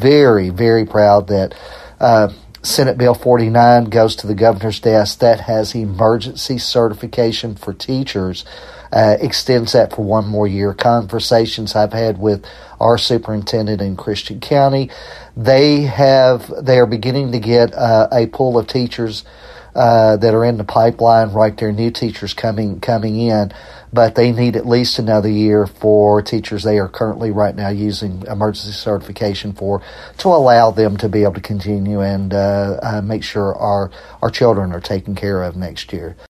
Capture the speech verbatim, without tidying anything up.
very, very proud that uh, Senate Bill forty-nine goes to the governor's desk. That has emergency certification for teachers, uh, extends that for one more year. Conversations I've had with our superintendent in Christian County, they have they are beginning to get uh, a pool of teachers uh, that are in the pipeline, right there, new teachers coming coming in, but they need at least another year for teachers they are currently right now using emergency certification for, to allow them to be able to continue and uh, uh, make sure our, our children are taken care of next year.